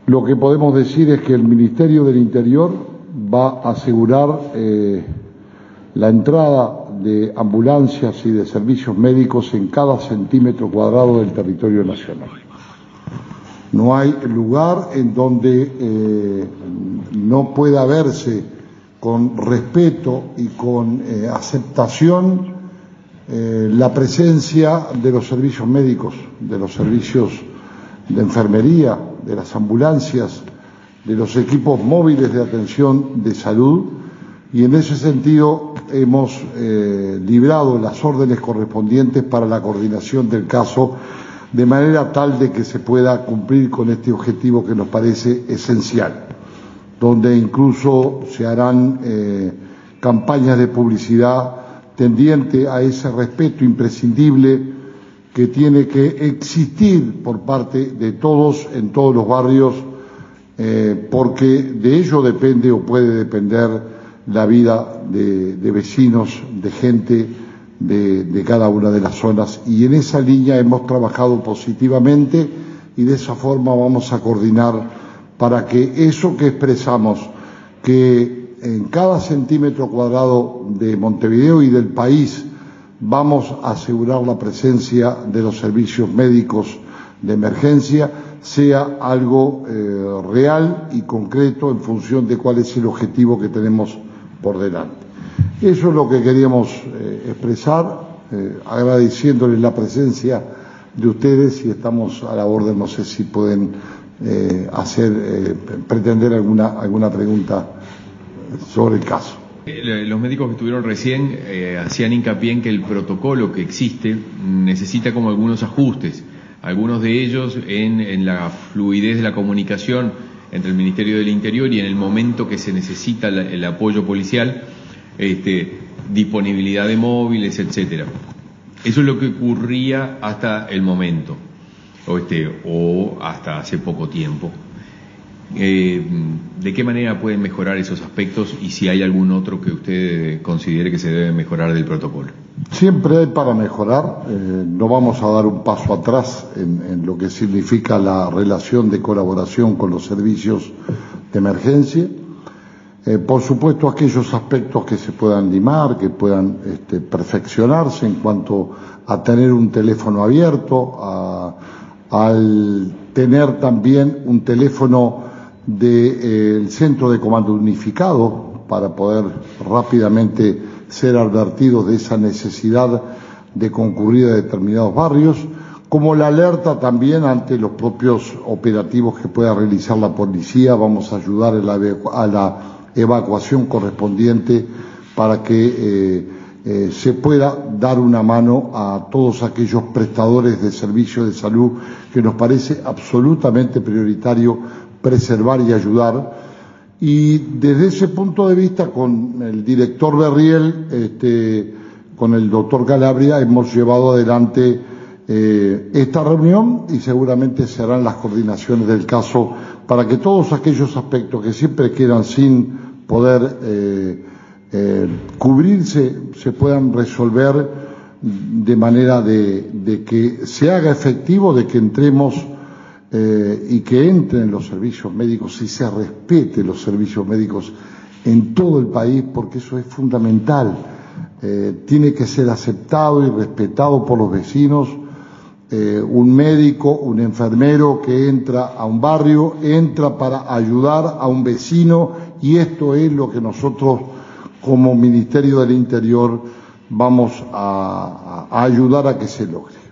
Lo que podemos decir es que el Ministerio del Interior va a asegurar la entrada de ambulancias y de servicios médicos en cada centímetro cuadrado del territorio nacional. No hay lugar en donde no pueda verse con respeto y con aceptación la presencia de los servicios médicos, de los servicios de enfermería, de las ambulancias, de los equipos móviles de atención de salud, y en ese sentido hemos librado las órdenes correspondientes para la coordinación del caso, de manera tal de que se pueda cumplir con este objetivo que nos parece esencial, donde incluso se harán campañas de publicidad tendiente a ese respeto imprescindible que tiene que existir por parte de todos en todos los barrios, porque de ello depende o puede depender la vida de vecinos, de gente de cada una de las zonas, y en esa línea hemos trabajado positivamente y de esa forma vamos a coordinar para que eso que expresamos, que en cada centímetro cuadrado de Montevideo y del país vamos a asegurar la presencia de los servicios médicos de emergencia, sea algo real y concreto en función de cuál es el objetivo que tenemos por delante. Eso es lo que queríamos expresar, agradeciéndoles la presencia de ustedes, y estamos a la orden. No sé si pueden pretender alguna pregunta sobre el caso. Los médicos que estuvieron recién hacían hincapié en que el protocolo que existe necesita como algunos ajustes, algunos de ellos en la fluidez de la comunicación entre el Ministerio del Interior y en el momento que se necesita el apoyo policial, disponibilidad de móviles, etcétera. Eso es lo que ocurría hasta el momento, o hasta hace poco tiempo. ¿De qué manera pueden mejorar esos aspectos y si hay algún otro que usted considere que se debe mejorar del protocolo? Siempre hay para mejorar. No vamos a dar un paso atrás en lo que significa la relación de colaboración con los servicios de emergencia. Por supuesto, aquellos aspectos que se puedan limar, que puedan perfeccionarse en cuanto a tener un teléfono abierto, al tener también un teléfono del Centro de Comando Unificado para poder rápidamente ser advertidos de esa necesidad de concurrir a determinados barrios, como la alerta también ante los propios operativos que pueda realizar la policía. Vamos a ayudar a la evacuación correspondiente para que se pueda dar una mano a todos aquellos prestadores de servicios de salud que nos parece absolutamente prioritario preservar y ayudar. Y desde ese punto de vista, con el director Berriel, con el doctor Calabria, hemos llevado adelante esta reunión, y seguramente se harán las coordinaciones del caso para que todos aquellos aspectos que siempre quedan sin poder cubrirse se puedan resolver de manera de que se haga efectivo, de que entremos y que entren los servicios médicos y se respete los servicios médicos en todo el país, porque eso es fundamental. Tiene que ser aceptado y respetado por los vecinos. Un médico, un enfermero que entra a un barrio, entra para ayudar a un vecino, y esto es lo que nosotros como Ministerio del Interior vamos a ayudar a que se logre.